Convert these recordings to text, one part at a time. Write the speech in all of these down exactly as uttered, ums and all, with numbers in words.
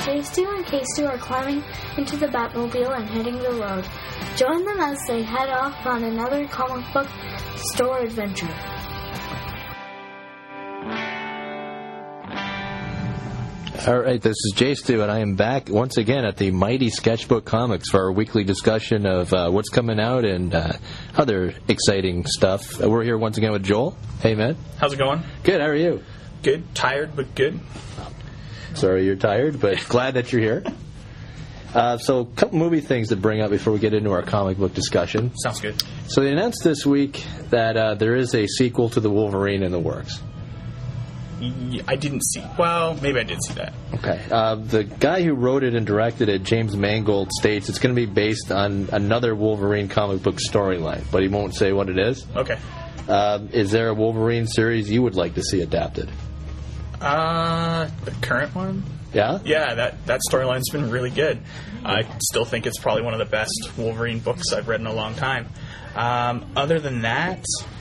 J Stu and K Stu are climbing into the Batmobile and hitting the road. Join them as they head off on another comic book store adventure. All right, this is J Stu, and I am back once again at the Mighty Sketchbook Comics for our weekly discussion of uh, what's coming out and uh, other exciting stuff. Uh, we're here once again with Joel. Hey, man. How's it going? Good, how are you? Good. Tired, but good. Sorry you're tired, but glad that you're here. Uh, so, a couple movie things to bring up before we get into our comic book discussion. Sounds good. So, they announced this week that uh, there is a sequel to The Wolverine in the works. I didn't see. Well, maybe I did see that. Okay. Uh, the guy who wrote it and directed it, James Mangold, states it's going to be based on another Wolverine comic book storyline, but he won't say what it is. Okay. Uh, is there a Wolverine series you would like to see adapted? Uh, the current one? Yeah? Yeah, that, that storyline's been really good. I still think it's probably one of the best Wolverine books I've read in a long time. Um, other than that,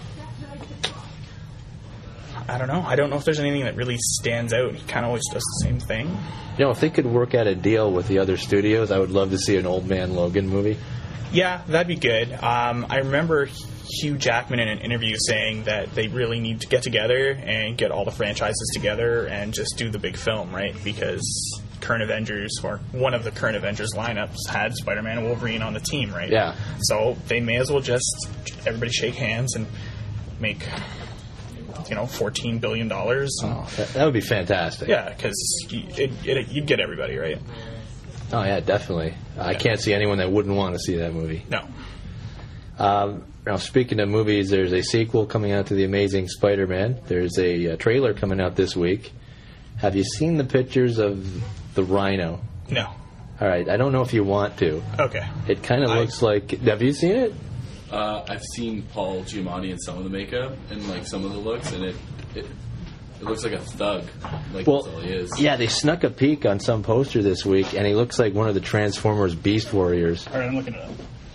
I don't know. I don't know if there's anything that really stands out. He kind of always does the same thing. You know, if they could work out a deal with the other studios, I would love to see an Old Man Logan movie. Yeah, that'd be good. Um, I remember Hugh Jackman in an interview saying that they really need to get together and get all the franchises together and just do the big film, right? Because current Avengers, or one of the current Avengers lineups, had Spider-Man and Wolverine on the team, right? Yeah. So they may as well just, everybody shake hands and make, you know, fourteen billion dollars. Oh, that, that would be fantastic. Yeah, because it, it, you'd get everybody, right? Oh, yeah, definitely. I Yeah. can't see anyone that wouldn't want to see that movie. No. Um, now, speaking of movies, there's a sequel coming out to The Amazing Spider-Man. There's a, a trailer coming out this week. Have you seen the pictures of the Rhino? No. All right, I don't know if you want to. Okay. It kind of looks like... Have you seen it? Uh, I've seen Paul Giamatti in some of the makeup and like some of the looks, and it it, it looks like a thug. Like Well, that's all he is. yeah, they snuck a peek on some poster this week, and he looks like one of the Transformers Beast Warriors. All right, I'm looking it up.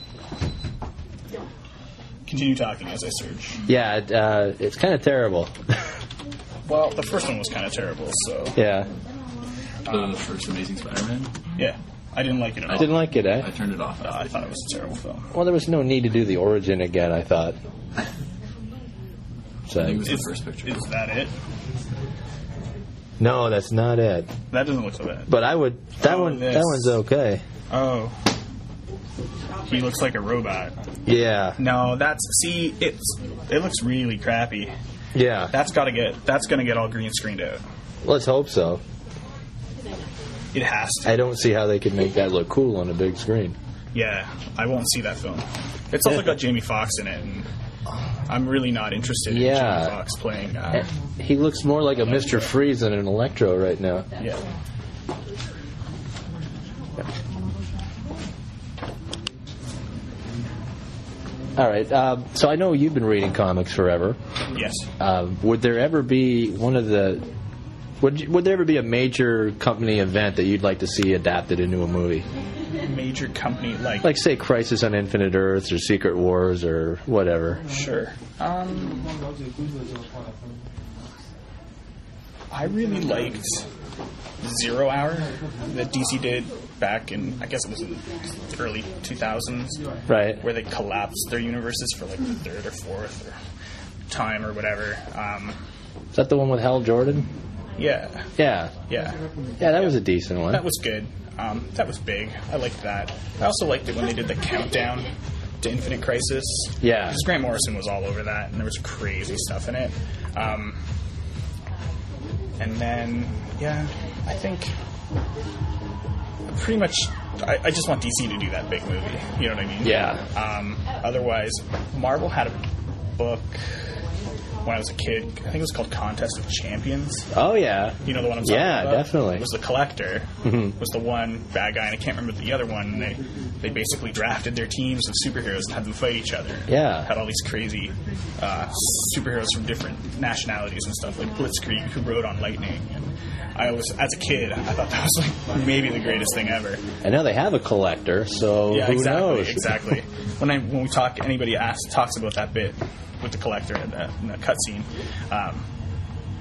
Continue talking as I search. Yeah, it, uh, it's kind of terrible. Well, the first one was kind of terrible, so... Yeah. The first Amazing Spider-Man. Yeah, I didn't like it at all. Didn't like it, eh? I turned it off. Uh, I thought it was a terrible film. Well, there was no need to do the origin again, I thought. So, I think it was the Is, first picture. is that it? no, that's not it. That doesn't look so bad. But I would... That Oh, one. this. That one's okay. Oh. He looks like a robot. Yeah. No, that's... See, it's it looks really crappy. Yeah. That's got to get... That's going to get all green screened out. Let's hope so. It has to. I don't see how they could make that look cool on a big screen. Yeah, I won't see that film. It's also got Jamie Foxx in it, and I'm really not interested in Yeah. Jamie Foxx playing... Uh, He looks more like a Mister Freeze than an Electro right now. yeah. All right. Uh, so I know you've been reading comics forever. Yes. Uh, would there ever be one of the... Would, you, would there ever be a major company event that you'd like to see adapted into a movie? Major company, like... Like, say, Crisis on Infinite Earths or Secret Wars or whatever. Sure. Um, I really liked Zero Hour that D C did back in, I guess it was in the early two thousands, Right. where they collapsed their universes for like the third or fourth or time or whatever. Um, Is that the one with Hal Jordan? yeah, Yeah. yeah. Yeah, that was a decent one. That was good. Um, that was big. I liked that. I also liked it when they did the countdown to Infinite Crisis. Yeah. Because Grant Morrison was all over that, and there was crazy stuff in it. Um, and then, yeah, I think pretty much, I, I just want D C to do that big movie. You know what I mean? Yeah. Um, otherwise, Marvel had a book when I was a kid. I think it was called Contest of Champions. Oh, yeah. You know the one I'm talking Yeah, about? definitely. It was the Collector. Mhm. Was the one bad guy, and I can't remember the other one. And they they basically drafted their teams of superheroes and had them fight each other. Yeah. Had all these crazy uh, superheroes from different nationalities and stuff, like Blitzkrieg, who rode on lightning. And I was, as a kid, I thought that was like maybe the greatest thing ever. And now they have a Collector, so Yeah, who exactly, knows? exactly. When I when we talk, anybody asks talks about that bit with the Collector in the, in the cutscene. Um,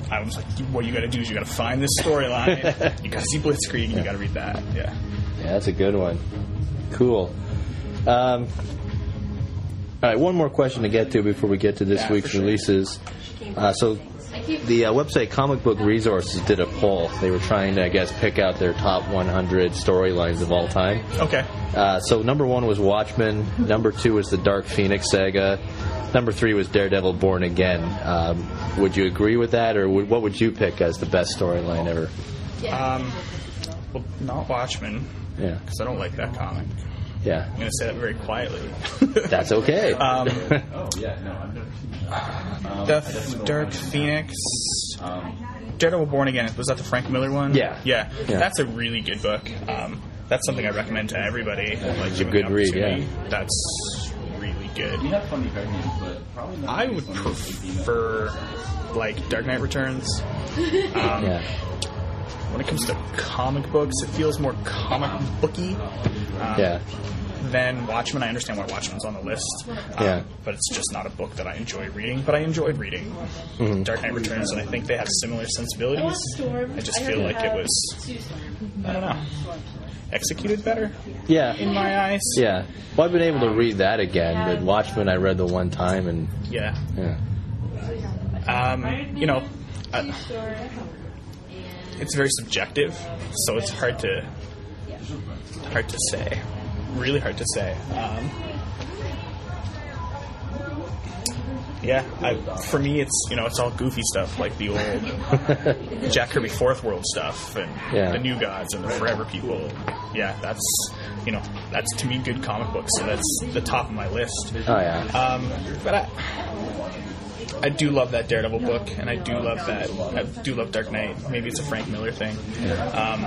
I was like, what you got to do is you got to find this storyline. You got to see Blitzkrieg. And you got to read that. Yeah. Yeah, that's a good one. Cool. Um, all right, one more question to get to before we get to this Yeah, week's for sure. releases. Uh, so, the uh, website Comic Book Resources did a poll. They were trying to, I guess, pick out their top one hundred storylines of all time. Okay. Uh, so, number one was Watchmen. Number two was the Dark Phoenix saga. Number three was Daredevil Born Again. Um, would you agree with that, or would, what would you pick as the best storyline ever? Um, well, not Watchmen, Yeah. because I don't like that comic. Yeah. I'm going to say that very quietly. That's okay. Um, Oh yeah, no, I've never seen that. Um, the Dark Phoenix. Daredevil Born Again. Was that the Frank Miller one? Yeah. Yeah. Yeah. That's a really good book. Um, that's something I recommend to everybody. Like, It's a given good the read, opportunity. yeah. That's really good. You have funny card games, but probably not. I would prefer, like, Dark Knight Returns. Um, Yeah. When it comes to comic books, it feels more comic booky. Um, Yeah. Than Watchmen. I understand why Watchmen's on the list. Um, Yeah. But it's just not a book that I enjoy reading. But I enjoyed reading Mhm. Dark Knight Returns, and I think they have similar sensibilities. I just feel like it was, I don't know, executed better Yeah. in my eyes. Yeah. Well, I've been able to read that again, but Watchmen I read the one time, and Yeah. yeah. Um, you know, uh, it's very subjective, so it's hard to hard to say. Really hard to say. Um, yeah, I, for me, it's you know, it's all goofy stuff like the old Jack Kirby Fourth World stuff and Yeah. the New Gods and the Forever People. Yeah, that's you know, that's to me good comic books. So that's the top of my list. Oh yeah. Um, but I, I do love that Daredevil book, and I do love that. I do love Dark Knight. Maybe it's a Frank Miller thing. Um,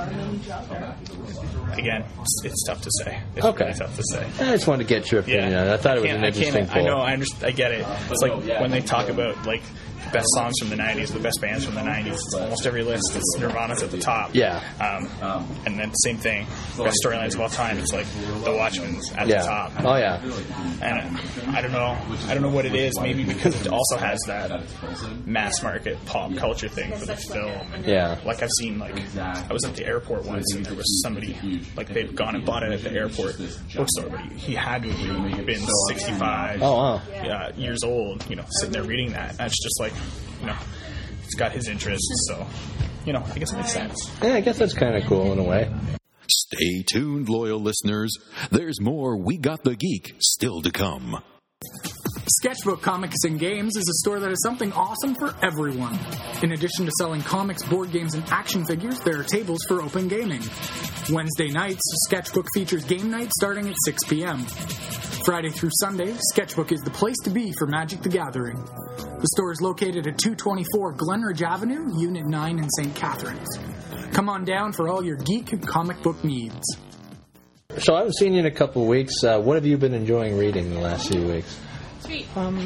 again, it's, it's tough to say. It's Okay. really tough to say. I just wanted to get your opinion Yeah, on it. I thought it was can't- an interesting I, can't, I poll. know. I understand. I get it. It's like when they talk about like the best songs from the nineties, the best bands from the nineties. It's almost every list. It's Nirvana's at the top. Yeah. Um, and then same thing. Best storylines of all time. It's like The Watchmen's at Yeah. the top. Oh yeah. And I don't know. I don't know what it is. Maybe because it also has that mass market pop culture thing for the film. Yeah. Like I've seen, like I was at the airport once, and there was somebody like they'd gone and bought it at the airport bookstore, but he, he had to have been sixty-five Oh wow. uh, years old. You know, sitting there reading that. That's just like, you know, it's got his interests. So, you know, I guess it makes sense. Yeah, I guess that's kind of cool in a way. Stay tuned, loyal listeners. There's more We Got the Geek still to come. Sketchbook Comics and Games is a store that has something awesome for everyone. In addition to selling comics, board games, and action figures, there are tables for open gaming. Wednesday nights, Sketchbook features game night starting at six p.m. Friday through Sunday, Sketchbook is the place to be for Magic the Gathering. The store is located at two twenty-four Glenridge Avenue, Unit nine in Saint Catharines. Come on down for all your geek and comic book needs. So I haven't seen you in a couple of weeks. Uh, what have you been enjoying reading the last few weeks? Um,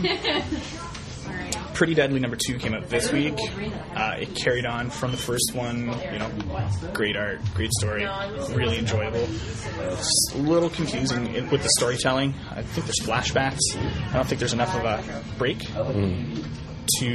Pretty Deadly number two came out this week. Uh, it carried on from the first one. You know, great art, great story, really enjoyable. It's a little confusing with the storytelling. I think there's flashbacks. I don't think there's enough of a break to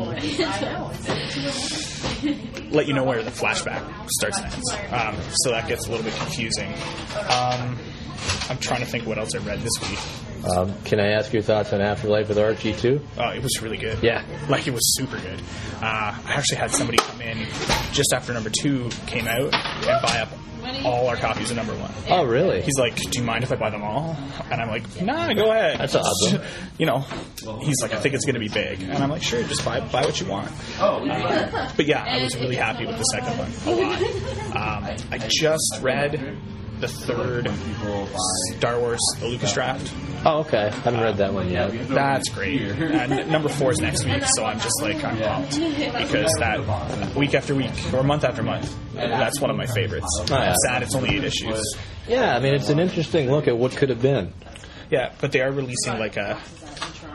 let you know where the flashback starts and ends. Um, so that gets a little bit confusing. Um, I'm trying to think what else I read this week. Um, can I ask your thoughts on Afterlife with Archie too? Oh, it was really good. Yeah. Like, it was super good. Uh, I actually had somebody come in just after number two came out and buy up all our copies of number one. Oh, really? He's like, do you mind if I buy them all? And I'm like, nah, go ahead. That's awesome. You know, he's like, I think it's going to be big. And I'm like, sure, just buy buy what you want. Uh, but yeah, I was really happy with the second one a lot. Um, I just read the third Star Wars, the Lucas draft. Oh, okay. I haven't read that one yet. That's great. And number four is next week, so I'm just like, I'm pumped. Because that, week after week, or month after month, that's one of my favorites. Oh, yeah. I'm sad it's only eight issues. Yeah, I mean, it's an interesting look at what could have been. Yeah, but they are releasing like a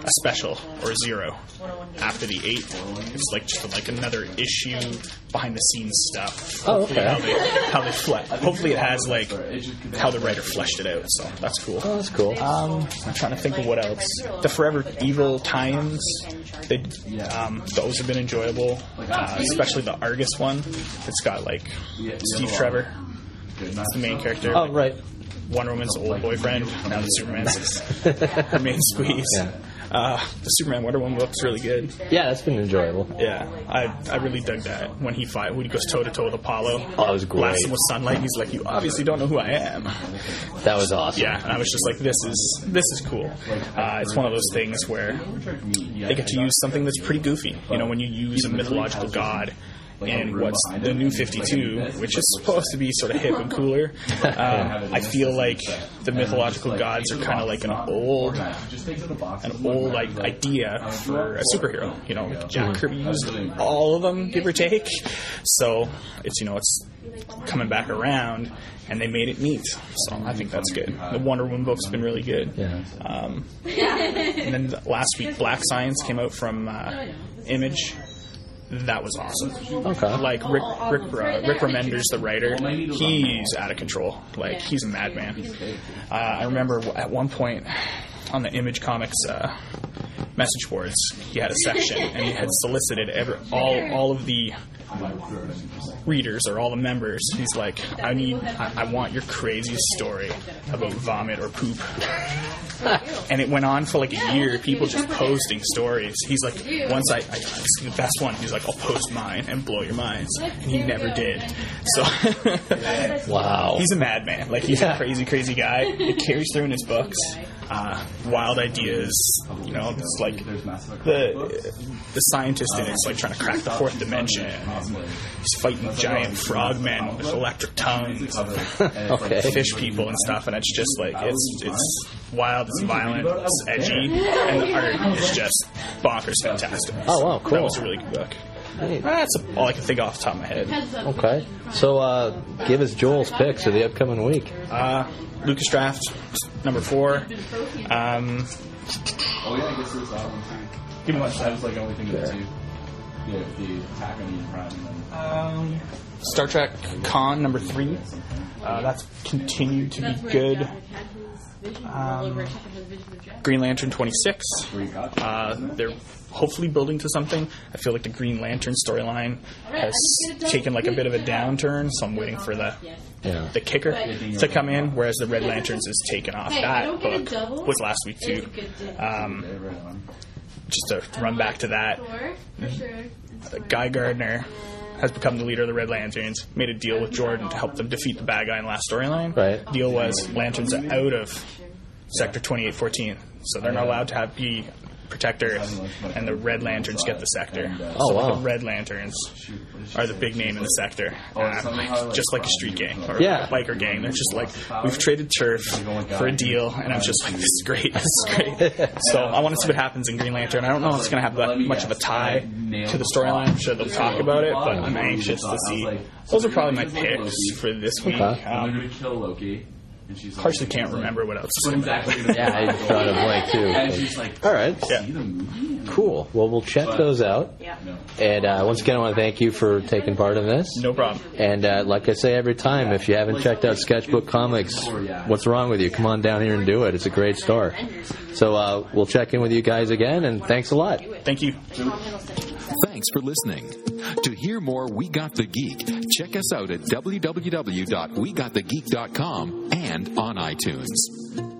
a special or a zero after the eight. It's like just like another issue, behind the scenes stuff. Oh, Hopefully okay. How they, how they fle- Hopefully it has like how the writer fleshed it out. So that's cool. Oh, that's cool. Um, I'm trying to think of what else. The Forever Evil tie-ins, they, um, those have been enjoyable, uh, especially the Argus one. It's got like Steve Trevor, that's the main character. Oh, right. Wonder Woman's old boyfriend, now the Superman's her main squeeze. Yeah. Uh, the Superman Wonder Woman book's really good. Yeah, that's been enjoyable. Yeah, I I really dug that when he fight when he goes toe to toe with Apollo. Oh, that was great. Blasts him with sunlight. And he's like, "You obviously don't know who I am." That was awesome. Yeah, and I was just like, "This is this is cool." Uh, it's one of those things where they get to use something that's pretty goofy. You know, when you use a mythological god in what's the New fifty-two, which is supposed to be sort of hip and cooler. Um, I feel like the mythological gods are kind of like an old, an old like idea for a superhero. You know, Jack Kirby used all of them, give or take. So it's you know it's coming back around, and they made it neat. So I think that's good. The Wonder Woman book's been really good. Yeah. Um, and then last week, Black Science came out from uh, Image. That was awesome. Okay. Like Rick Rick, uh, Rick Remender's the writer. He's out of control. Like he's a madman. Uh, I remember at one point on the Image Comics uh, message boards, he had a section and he had solicited every, all all of the readers or all the members. He's like, I need, I, I want your craziest story about vomit or poop. And it went on for like a year, people just posting stories. He's like, once I, I it's the best one, he's like, I'll post mine and blow your minds. And he never did. So, Wow. he's a madman. Like, he's Yeah. a crazy, crazy guy. It carries through in his books. Uh, wild ideas, you know, it's like the the scientist in it's like trying to crack the fourth dimension. He's fighting giant frogmen with electric tongues, Okay. fish people and stuff, and it's just like it's it's wild, it's violent, it's edgy, and the art is just bonkers fantastic. Oh, wow, cool. That was a really good book. Neat. That's all I can think off the top of my head. Okay. So, uh, give us Joel's picks of the upcoming week. Uh, Lucas Draft, number four. Um, Oh yeah, I guess there's that one too. give me one That second. was like only thing of the two. Yeah, the attack on Eden Prime. And then Um, Star Trek Con number three. Uh, that's continued to be good. Um, Green Lantern twenty-six. Uh, they're hopefully building to something. I feel like the Green Lantern storyline has taken like a bit of a downturn, so I'm waiting for the Yeah. the kicker to come in, whereas the Red Lanterns is taken off. That book was last week too. Um, just to run back to that, Guy Gardner has become the leader of the Red Lanterns, made a deal with Jordan to help them defeat the bad guy in the last storyline. Right. Deal was Lanterns are out of Sector twenty-eight fourteen, so they're not allowed to have be protect Earth, and the Red Lanterns get the sector. Oh, so wow. the Red Lanterns are the big name in the sector. Uh, like, just like a street gang or Yeah. a biker gang. They're just like, we've traded turf for a deal, and I'm just like, this is great, this is great. So I want to see what happens in Green Lantern. I don't know if it's going to have that much of a tie to the storyline. I'm sure they'll talk about it, but I'm anxious to see. Those are probably my picks for this week. Okay. they're Um, gonna kill Loki. And she's like, partially can't remember what else is What in there. exactly gonna Yeah, I happen? tried to blank too. And she's like, All right. Yeah. see the movie? Cool. Well, we'll check those out. No. And uh, once again, I want to thank you for taking part in this. No problem. And uh, like I say every time, if you haven't checked out Sketchbook Comics, what's wrong with you? Come on down here and do it. It's a great store. So uh, we'll check in with you guys again, and thanks a lot. Thank you. Thanks for listening. To hear more We Got the Geek, check us out at w w w dot we got the geek dot com and on iTunes.